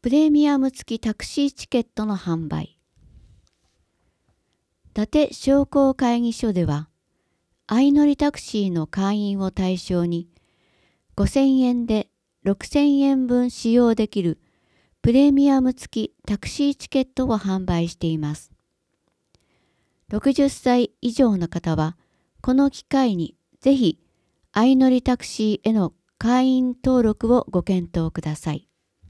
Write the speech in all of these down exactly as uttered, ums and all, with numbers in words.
プレミアム付きタクシーチケットの販売。伊達商工会議所では、相乗タクシーの会員を対象に、ごせんえんでろくせんえんぶん使用できるプレミアム付きタクシーチケットを販売しています。ろくじゅっさい以上の方は、この機会にぜひ相乗タクシーへの会員登録をご検討ください。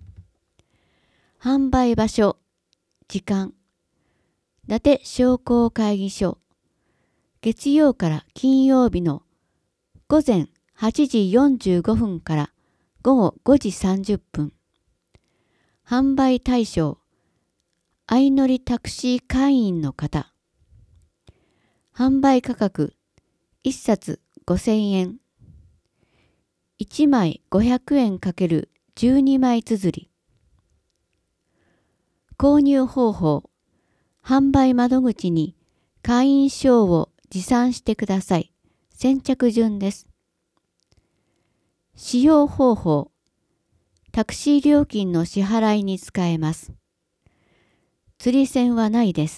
販売場所、時間、伊達商工会議所、月曜から金曜日の午前はちじよんじゅうごふんから午後ごじさんじゅっぷん。販売対象、相乗タクシー会員の方。販売価格、いっさつごせんえん。いちまいごひゃくえん×じゅうにまい綴り。購入方法、販売窓口に会員証を持参してください。先着順です。使用方法、タクシー料金の支払いに使えます。釣り銭はないです。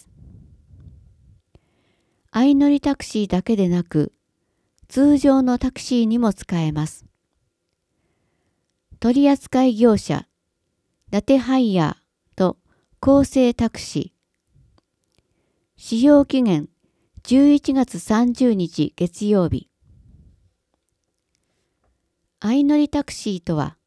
相乗タクシーだけでなく、通常のタクシーにも使えます。取扱業者、伊達ハイヤーと厚生タクシー。使用期限じゅういちがつさんじゅうにち月曜日。相乗タクシーとは、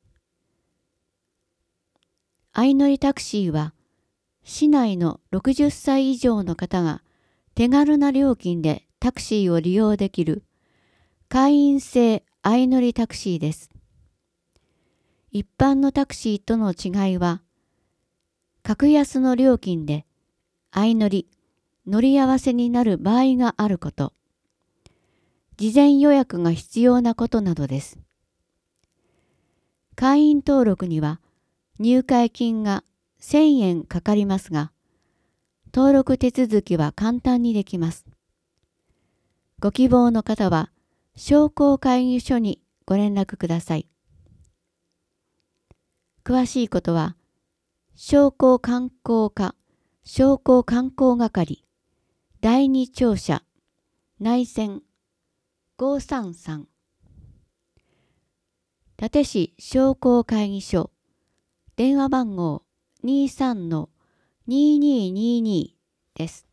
相乗タクシーは、市内のろくじゅっさい以上の方が手軽な料金でタクシーを利用できる会員制相乗タクシーです。一般のタクシーとの違いは、格安の料金で相乗り、乗り合わせになる場合があること、事前予約が必要なことなどです。会員登録には入会金がせんえんかかりますが、登録手続きは簡単にできます。ご希望の方は、商工会議所にご連絡ください。詳しいことは、商工観光課、商工観光係、だいに庁舎、内線ごさんさん。伊達市商工会議所、電話番号 にじゅうさんのにーにーにーにー です。